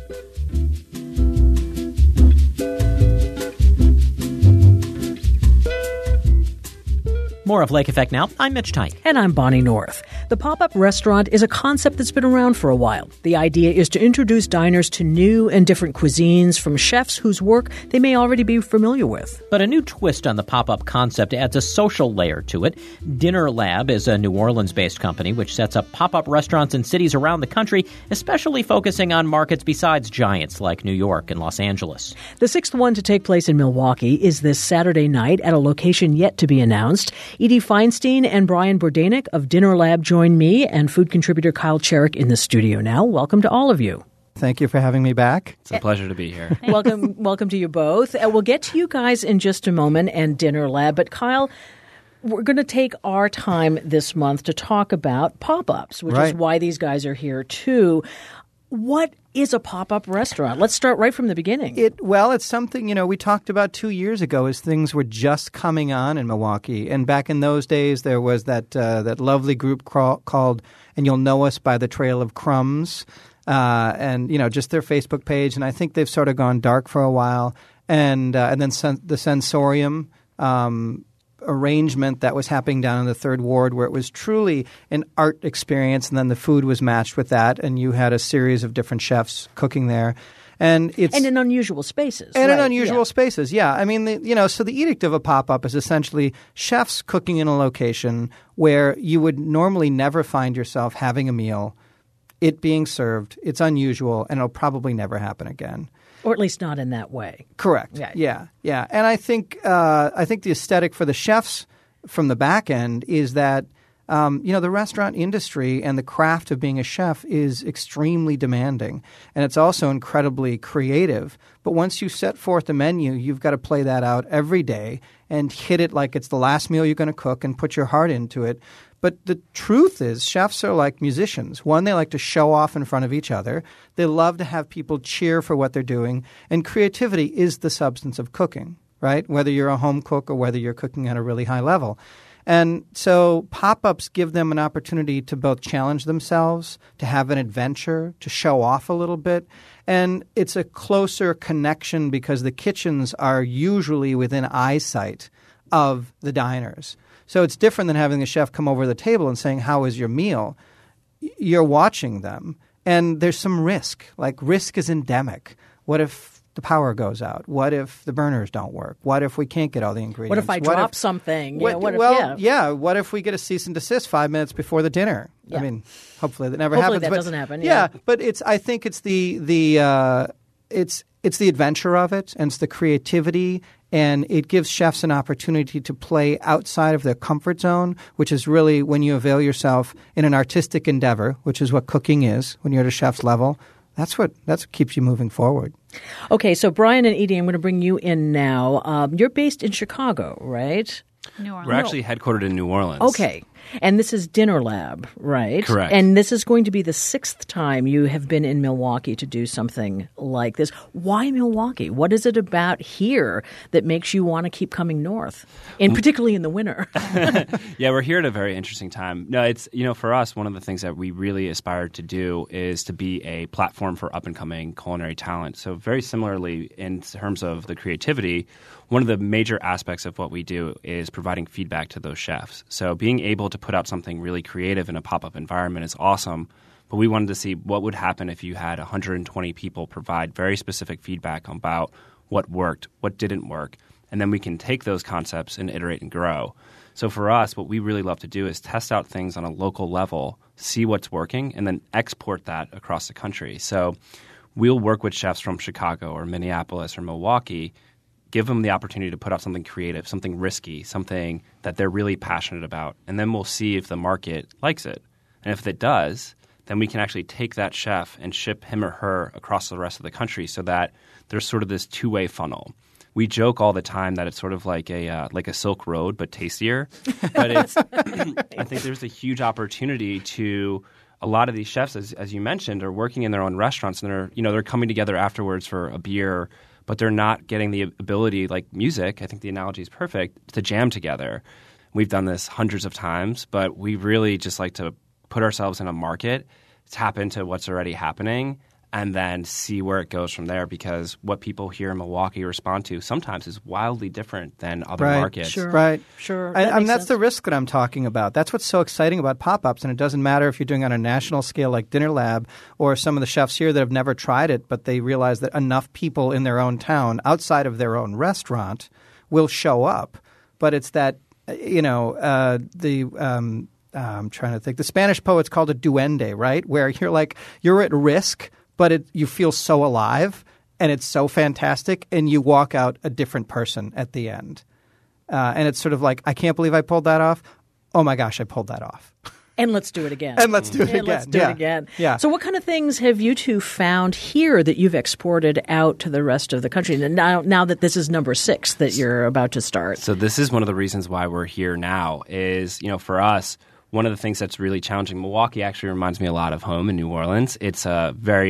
More of Lake Effect Now. I'm Mitch Tyke. And I'm Bonnie North. The pop-up restaurant is a concept that's been around for a while. The idea is to introduce diners to new and different cuisines from chefs whose work they may already be familiar with. But a new twist on the pop-up concept adds a social layer to it. Dinner Lab is a New Orleans-based company which sets up pop-up restaurants in cities around the country, especially focusing on markets besides giants like New York and Los Angeles. The sixth one to take place in Milwaukee is this Saturday night at a location yet to be announced. Edie Feinstein and Brian Bordenick of Dinner Lab join me and food contributor Kyle Cherrick in the studio now. Welcome to all of you. Thank you for having me back. It's a pleasure to be here. Welcome to you both. We'll get to you guys in just a moment and Dinner Lab. But Kyle, we're going to take our time this month to talk about pop-ups, which is why these guys are here too. What is a pop-up restaurant? Let's start right from the beginning. It's something, we talked about 2 years ago as things were just coming on in Milwaukee. And back in those days, there was that lovely group called And You'll Know Us by the Trail of Crumbs, and just their Facebook page. And I think they've sort of gone dark for a while. And then the Sensorium arrangement that was happening down in the Third Ward, where it was truly an art experience, and then the food was matched with that, and you had a series of different chefs cooking there. And in unusual spaces. In unusual spaces, yeah. I mean, so the edict of a pop-up is essentially chefs cooking in a location where you would normally never find yourself having a meal, it being served, it's unusual, and it'll probably never happen again. Or at least not in that way. Correct. Yeah. And I think the aesthetic for the chefs from the back end is that the restaurant industry and the craft of being a chef is extremely demanding, and it's also incredibly creative. But once you set forth a menu, you've got to play that out every day and hit it like it's the last meal you're going to cook and put your heart into it. But the truth is, chefs are like musicians. One, they like to show off in front of each other. They love to have people cheer for what they're doing. And creativity is the substance of cooking, right? Whether you're a home cook or whether you're cooking at a really high level. And so pop-ups give them an opportunity to both challenge themselves, to have an adventure, to show off a little bit. And it's a closer connection because the kitchens are usually within eyesight of the diners. So it's different than having the chef come over the table and saying, "How is your meal?" You're watching them, and there's some risk. Like, risk is endemic. What if the power goes out? What if the burners don't work? What if we can't get all the ingredients? What if I drop something? What if we get a cease and desist 5 minutes before the dinner? Yeah. I mean, hopefully that never happens. Hopefully that doesn't happen. Yeah, but I think it's the adventure of it, and it's the creativity. And it gives chefs an opportunity to play outside of their comfort zone, which is really when you avail yourself in an artistic endeavor, which is what cooking is when you're at a chef's level. That's what keeps you moving forward. Okay, so Brian and Edie, I'm going to bring you in now. You're based in Chicago, right? New Orleans. We're actually headquartered in New Orleans. Okay. And this is Dinner Lab, right? Correct. And this is going to be the sixth time you have been in Milwaukee to do something like this. Why Milwaukee? What is it about here that makes you want to keep coming north, and particularly in the winter? Yeah, we're here at a very interesting time. No, it's, for us, one of the things that we really aspire to do is to be a platform for up-and-coming culinary talent. So very similarly, in terms of the creativity, one of the major aspects of what we do is providing feedback to those chefs. So being able to put out something really creative in a pop-up environment is awesome, but we wanted to see what would happen if you had 120 people provide very specific feedback about what worked, what didn't work, and then we can take those concepts and iterate and grow. So for us, what we really love to do is test out things on a local level, see what's working, and then export that across the country. So we'll work with chefs from Chicago or Minneapolis or Milwaukee, give them the opportunity to put out something creative, something risky, something that they're really passionate about, and then we'll see if the market likes it. And if it does, then we can actually take that chef and ship him or her across the rest of the country so that there's sort of this two-way funnel. We joke all the time that it's sort of like a Silk Road, but tastier. But it's I think there's a huge opportunity to a lot of these chefs, as you mentioned, are working in their own restaurants, and they're coming together afterwards for a beer, but they're not getting the ability, like music, I think the analogy is perfect, to jam together. We've done this hundreds of times, but we really just like to put ourselves in a market, tap into what's already happening, and then see where it goes from there, because what people here in Milwaukee respond to sometimes is wildly different than other markets. Sure. Right. Sure. That's the risk that I'm talking about. That's what's so exciting about pop-ups, and it doesn't matter if you're doing it on a national scale like Dinner Lab or some of the chefs here that have never tried it, but they realize that enough people in their own town outside of their own restaurant will show up. But it's that, I'm trying to think. The Spanish poets called it duende, right? Where you're at risk, but you feel so alive and it's so fantastic, and you walk out a different person at the end. And it's sort of like, I can't believe I pulled that off. Oh my gosh, I pulled that off. And let's do it again. Let's do it again. Yeah. So what kind of things have you two found here that you've exported out to the rest of the country? And now that this is number 6 that you're about to start. So this is one of the reasons why we're here now is, for us, one of the things that's really challenging, Milwaukee actually reminds me a lot of home in New Orleans. It's has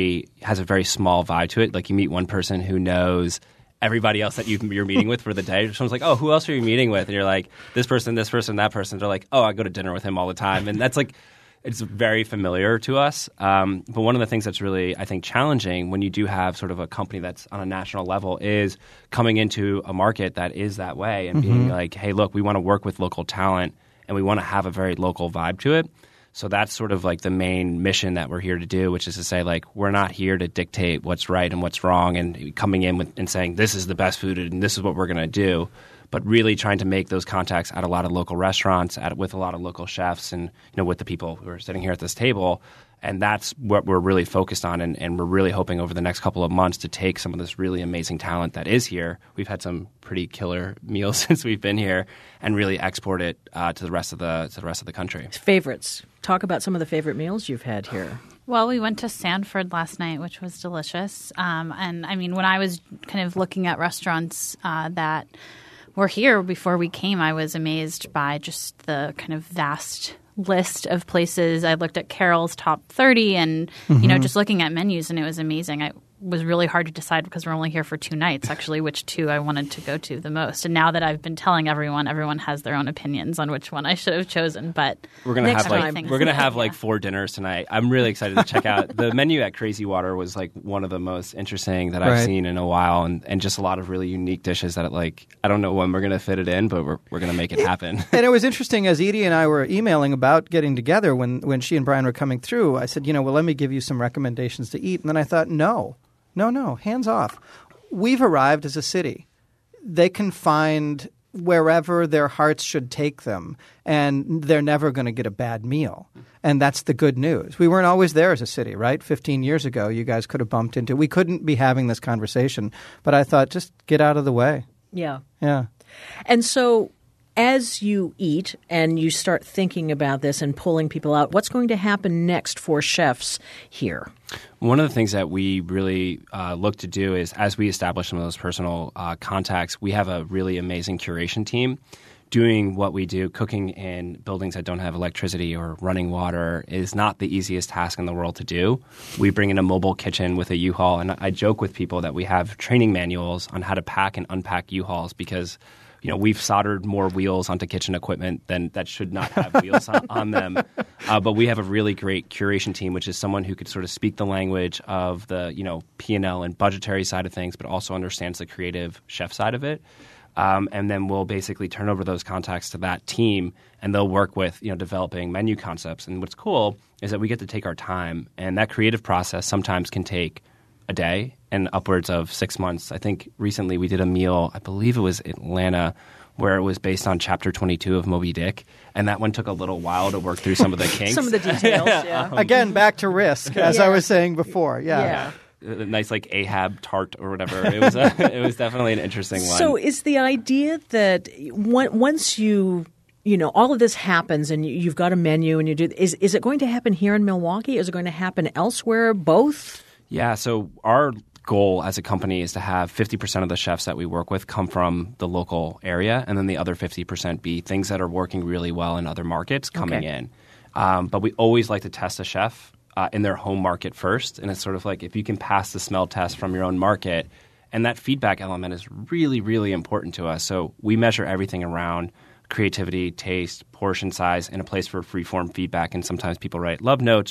a very small vibe to it. Like, you meet one person who knows everybody else that you're meeting with for the day. Someone's like, oh, who else are you meeting with? And you're like, this person, that person. They're like, oh, I go to dinner with him all the time. And that's like, it's very familiar to us. But one of the things that's really, I think, challenging when you do have sort of a company that's on a national level is coming into a market that is that way and being like, hey, look, we want to work with local talent, and we want to have a very local vibe to it. So that's sort of like the main mission that we're here to do, which is to say, like, we're not here to dictate what's right and what's wrong and coming in and saying this is the best food and this is what we're going to do, but really trying to make those contacts at a lot of local restaurants, with a lot of local chefs, and with the people who are sitting here at this table. And that's what we're really focused on, and we're really hoping over the next couple of months to take some of this really amazing talent that is here. We've had some pretty killer meals since we've been here, and really export it to the rest of the country. Favorites. Talk about some of the favorite meals you've had here. Well, we went to Sanford last night, which was delicious. And I mean, when I was kind of looking at restaurants that were here before we came, I was amazed by just the kind of vast list of places. I looked at Carol's top 30 and, just looking at menus, and it was amazing. It was really hard to decide because we're only here for 2 nights, actually, which 2 I wanted to go to the most. And now that I've been telling everyone has their own opinions on which one I should have chosen. But we're going to have like 4 dinners tonight. I'm really excited to check out. The menu at Crazy Water was like one of the most interesting that I've seen in a while, and just a lot of really unique dishes that I don't know when we're going to fit it in, but we're going to make it happen. And it was interesting, as Edie and I were emailing about getting together when she and Brian were coming through, I said, well, let me give you some recommendations to eat. And then I thought, No, hands off. We've arrived as a city. They can find wherever their hearts should take them, and they're never going to get a bad meal. And that's the good news. We weren't always there as a city, right? 15 years ago, you guys could have bumped into. We couldn't be having this conversation, but I thought, just get out of the way. Yeah. Yeah. And so as you eat and you start thinking about this and pulling people out, what's going to happen next for chefs here? One of the things that we really look to do is, as we establish some of those personal contacts, we have a really amazing curation team. Doing what we do, cooking in buildings that don't have electricity or running water, is not the easiest task in the world to do. We bring in a mobile kitchen with a U-Haul, and I joke with people that we have training manuals on how to pack and unpack U-Hauls because we've soldered more wheels onto kitchen equipment than that should not have wheels on them. But we have a really great curation team, which is someone who could sort of speak the language of the P&L and budgetary side of things, but also understands the creative chef side of it. And then we'll basically turn over those contacts to that team, and they'll work with developing menu concepts. And what's cool is that we get to take our time, and that creative process sometimes can take a day and upwards of 6 months. I think recently we did a meal, I believe it was Atlanta, where it was based on Chapter 22 of Moby Dick, and that one took a little while to work through some of the kinks. Some of the details, yeah. Again, back to risk, as I was saying before. Yeah. A nice like Ahab tart or whatever. It was definitely an interesting one. So is the idea that once you all of this happens and you've got a menu and you do, is it going to happen here in Milwaukee? Is it going to happen elsewhere? Both? Yeah. So our goal as a company is to have 50% of the chefs that we work with come from the local area, and then the other 50% be things that are working really well in other markets coming in. But we always like to test a chef in their home market first. And it's sort of like if you can pass the smell test from your own market, and that feedback element is really, really important to us. So we measure everything around creativity, taste, portion size, and a place for free-form feedback. And sometimes people write love notes or,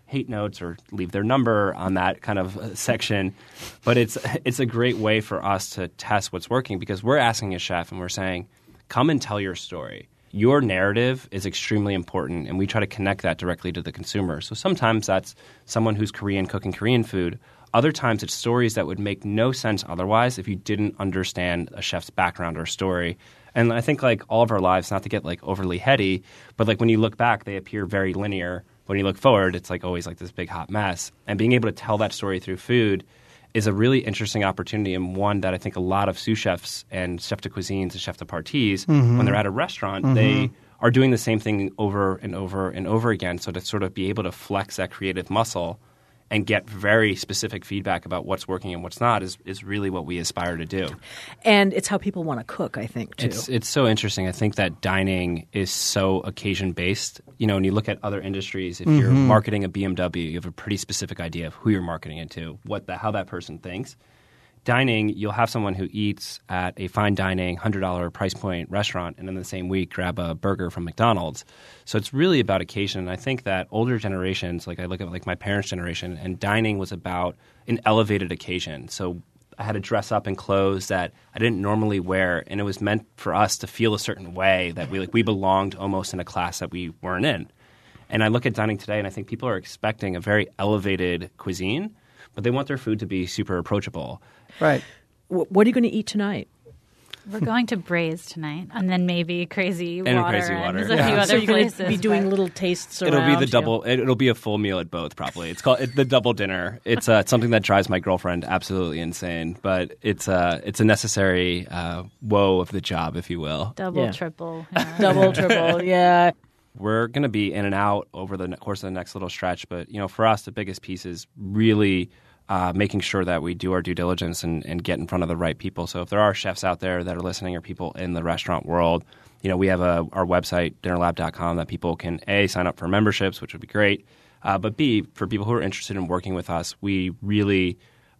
hate notes or leave their number on that kind of section. But it's a great way for us to test what's working because we're asking a chef and we're saying, come and tell your story. Your narrative is extremely important, and we try to connect that directly to the consumer. So sometimes that's someone who's Korean cooking Korean food. Other times it's stories that would make no sense otherwise if you didn't understand a chef's background or story. And I think like all of our lives, not to get like overly heady, but like when you look back, they appear very linear. When you look forward, it's like always like this big hot mess. And being able to tell that story through food is a really interesting opportunity, and one that I think a lot of sous chefs and chef de cuisines and chef de parties, when they're at a restaurant, they are doing the same thing over and over and over again. So to sort of be able to flex that creative muscle and get very specific feedback about what's working and what's not is really what we aspire to do. And it's how people want to cook, I think, too. It's so interesting. I think that dining is so occasion-based. You know, when you look at other industries, if you're marketing a BMW, you have a pretty specific idea of who you're marketing it to, how that person thinks. Dining, you'll have someone who eats at a fine dining, $100 price point restaurant, and in the same week grab a burger from McDonald's. So it's really about occasion. And I think that older generations, like I look at like my parents' generation, and dining was about an elevated occasion. So I had to dress up in clothes that I didn't normally wear, and it was meant for us to feel a certain way that we belonged almost in a class that we weren't in. And I look at dining today, and I think people are expecting a very elevated cuisine, but they want their food to be super approachable. Right. What are you going to eat tonight? We're going to Braze tonight, and then maybe Crazy Water. And there's a few other So you're going places. to be doing little tastes around. It'll be the double. It'll be a full meal at both. Probably it's called the double dinner. It's something that drives my girlfriend absolutely insane, but it's a necessary woe of the job, if you will. Double, triple. Double, triple, yeah. We're going to be in and out over the course of the next little stretch, but for us, the biggest piece is really making sure that we do our due diligence and get in front of the right people. So if there are chefs out there that are listening or people in the restaurant world, we have our website, dinnerlab.com, that people can, A, sign up for memberships, which would be great, but B, for people who are interested in working with us, we really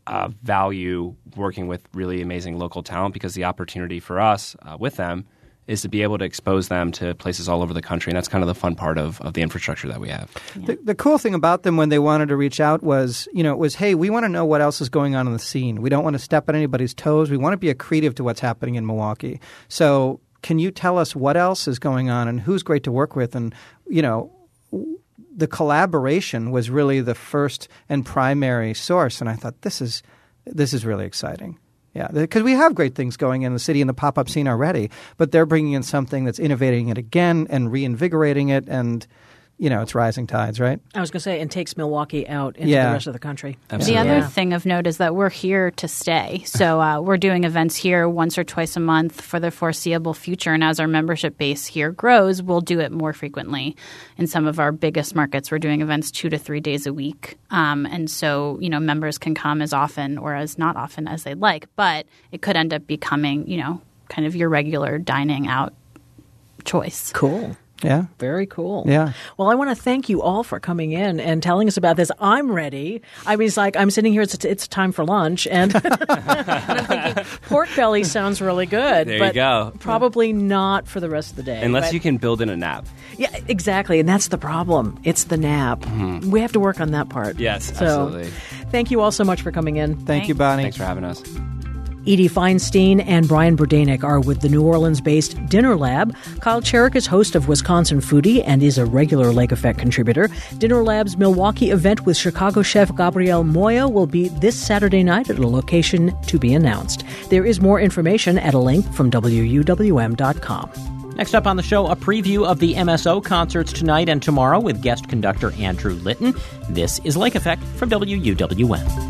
value working with really amazing local talent because the opportunity for us with them is to be able to expose them to places all over the country. And that's kind of the fun part of the infrastructure that we have. Yeah. The cool thing about them when they wanted to reach out was, hey, we want to know what else is going on in the scene. We don't want to step on anybody's toes. We want to be accretive to what's happening in Milwaukee. So can you tell us what else is going on and who's great to work with? And, the collaboration was really the first and primary source. And I thought, this is really exciting. Yeah, because we have great things going in the city and the pop-up scene already, but they're bringing in something that's innovating it again and reinvigorating it, and it's rising tides, right? I was going to say, and takes Milwaukee out into the rest of the country. Absolutely. The other thing of note is that we're here to stay. So we're doing events here once or twice a month for the foreseeable future. And as our membership base here grows, we'll do it more frequently. In some of our biggest markets, we're doing events 2 to 3 days a week. And so, members can come as often or as not often as they'd like. But it could end up becoming, kind of your regular dining out choice. Cool. Yeah. Very cool. Yeah. Well, I want to thank you all for coming in and telling us about this. I'm ready. I mean, it's like I'm sitting here. It's time for lunch. And I'm thinking pork belly sounds really good. There you go. Probably not for the rest of the day. Unless you can build in a nap. Yeah, exactly. And that's the problem. It's the nap. Mm-hmm. We have to work on that part. Yes, absolutely. Thank you all so much for coming in. Thank you, Bonnie. Thanks for having us. Edie Feinstein and Brian Burdanek are with the New Orleans-based Dinner Lab. Kyle Cherrick is host of Wisconsin Foodie and is a regular Lake Effect contributor. Dinner Lab's Milwaukee event with Chicago chef Gabriel Moya will be this Saturday night at a location to be announced. There is more information at a link from WUWM.com. Next up on the show, a preview of the MSO concerts tonight and tomorrow with guest conductor Andrew Litton. This is Lake Effect from WUWM.